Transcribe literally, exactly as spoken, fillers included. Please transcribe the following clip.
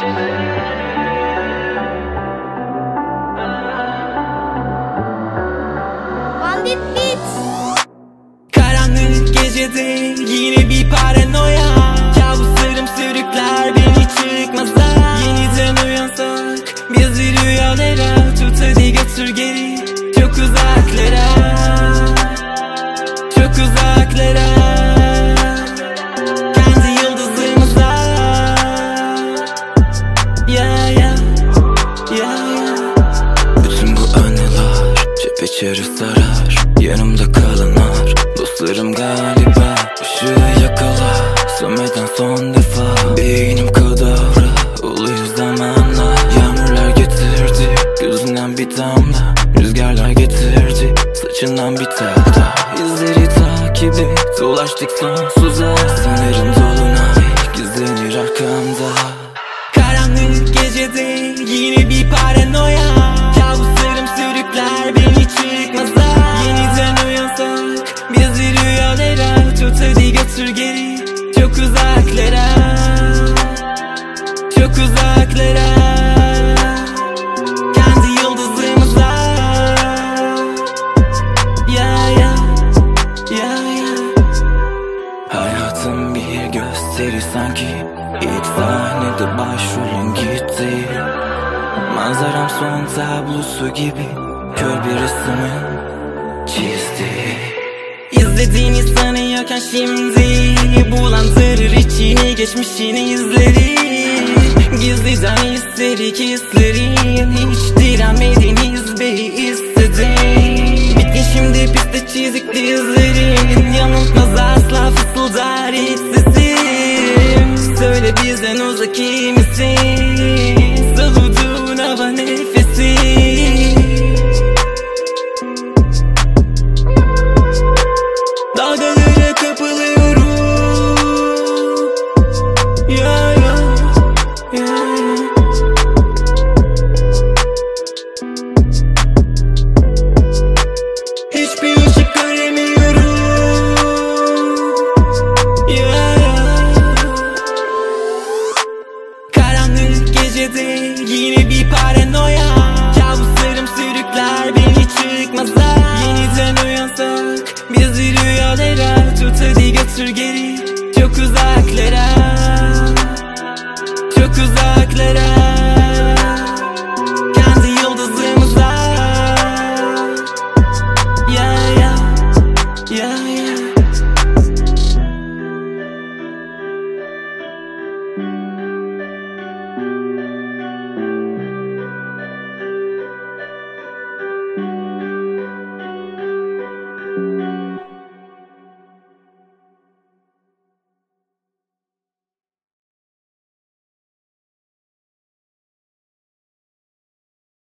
Bandit Beats. Karanlık gecede yine bir paranoya, kabuslarım sürükler beni çıkmaza. Yeniden uyansak bizi rüyalara, tut hadi götür geri çok uzaklara, çok uzaklara, kendi yıldızımıza. Ya ya ya ya. Bütün bu anılar çepeçevre sarar, yanımda kalanlar dostlarım galiba. Işığı yakala sönmeden son defa, beynim kadavra oluyor zamanla. Yağmurlar getirdi gözünden bir damla, rüzgarlar getirdi saçından bir tel daha. İzleri takip et, ulaştık sonsuza, sanırım dolunay gizlenir arkamda. Karanlık gecede yine bir paranoya, kabuslarım sürükler beni çıkmaza. Yeniden uyansak bizi rüyalara, tut hadi götür geri çok uzaklara, çok uzaklara, kendi yıldızımıza. Ya ya ya ya. Hayatım bir gösteri sanki, ilk sahnede başrolün gitti. Manzaram son tablosu gibi, kör bir resmin çizdi. İzlediğini sanıyorken şimdi bulandırır içini, geçmişini izleri. Gizliden isterik hislerin, hiç direnmediniz be istedim. Bitkin şimdi piste çizik dizlerin, yanıltmaz asla fırsat.